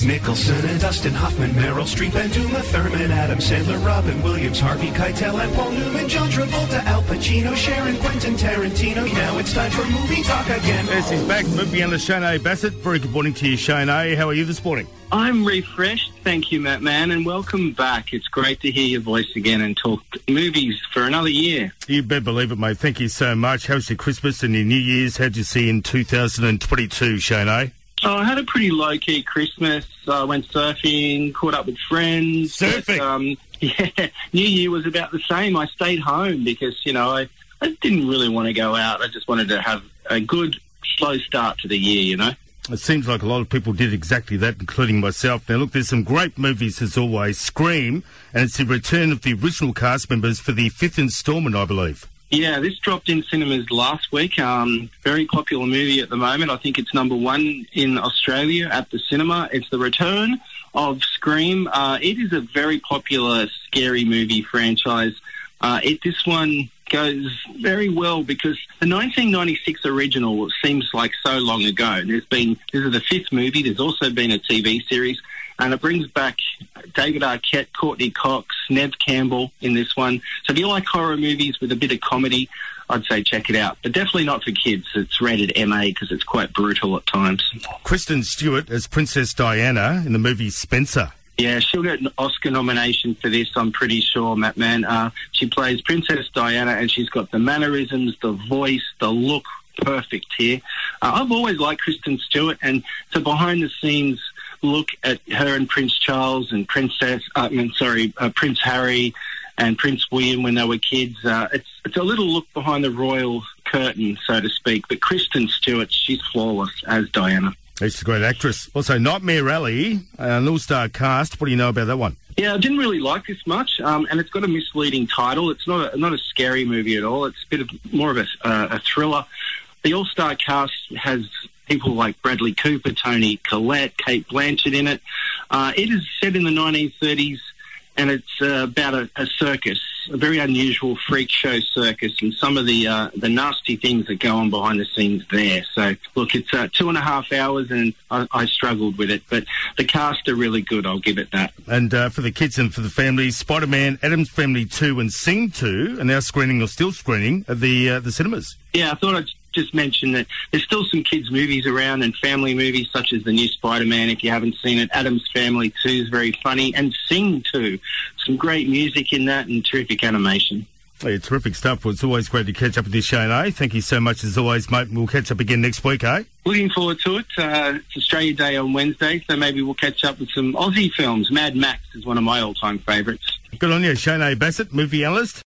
Nicholson and Dustin Hoffman, Meryl Streep and Uma Thurman, Adam Sandler, Robin Williams, Harvey Keitel and Paul Newman, John Travolta, Al Pacino, Sharon, Quentin Tarantino. Now it's time for Movie Talk again. Yes, he's back. Movie analyst Shane A. Bassett. Very good morning to you, Shane A. How are you this morning? I'm refreshed, thank you, Matt Man, and welcome back. It's great to hear your voice again and talk movies for another year. You better believe it, mate. Thank you so much. How's your Christmas and your New Year's? How'd you see in 2022, Shane A? Oh, I had a pretty low-key Christmas. I went surfing, caught up with friends. Surfing? Yeah, New Year was about the same. I stayed home because, I didn't really want to go out. I just wanted to have a good, slow start to the year, It seems like a lot of people did exactly that, including myself. Now, look, there's some great movies, as always. Scream, and it's the return of the original cast members for the 5th instalment, I believe. Yeah, this dropped in cinemas last week. Very popular movie at the moment. I think it's number one in Australia at the cinema. It's the return of Scream. It is a very popular, scary movie franchise. This one goes very well because the 1996 original seems like so long ago. This is the 5th movie. There's also been a TV series, and it brings back David Arquette, Courtney Cox, Neve Campbell in this one. So if you like horror movies with a bit of comedy, I'd say check it out. But definitely not for kids. It's rated MA because it's quite brutal at times. Kristen Stewart as Princess Diana in the movie Spencer. Yeah, she'll get an Oscar nomination for this, I'm pretty sure, Matt Man. She plays Princess Diana, and she's got the mannerisms, the voice, the look perfect here. I've always liked Kristen Stewart, and it's a behind-the-scenes look at her and Prince Charles and Prince Harry and Prince William when they were kids. It's a little look behind the royal curtain, so to speak. But Kristen Stewart, she's flawless as Diana. She's a great actress. Also, Nightmare Alley, an all-star cast. What do you know about that one? Yeah, I didn't really like this much, and it's got a misleading title. It's not a scary movie at all. It's a bit more of a thriller. The all-star cast has people like Bradley Cooper, Toni Collette, Cate Blanchett in it. It is set in the 1930s, and it's about a circus, a very unusual freak show circus, and some of the nasty things that go on behind the scenes there. So, look, it's 2.5 hours, and I struggled with it, but the cast are really good, I'll give it that. And for the kids and for the families, Spider-Man, Addams Family 2 and Sing 2 are now screening, or still screening, at the cinemas. Yeah, I thought I'd just mention that there's still some kids' movies around and family movies, such as the new Spider-Man, if you haven't seen it. Addams Family 2 is very funny, and Sing 2. Some great music in that and terrific animation. Hey, terrific stuff. Well, it's always great to catch up with you, Shane A. Thank you so much as always, mate. We'll catch up again next week, eh? Looking forward to it. It's Australia Day on Wednesday, so maybe we'll catch up with some Aussie films. Mad Max is one of my all-time favourites. Good on you, Shane A. Bassett, movie analyst.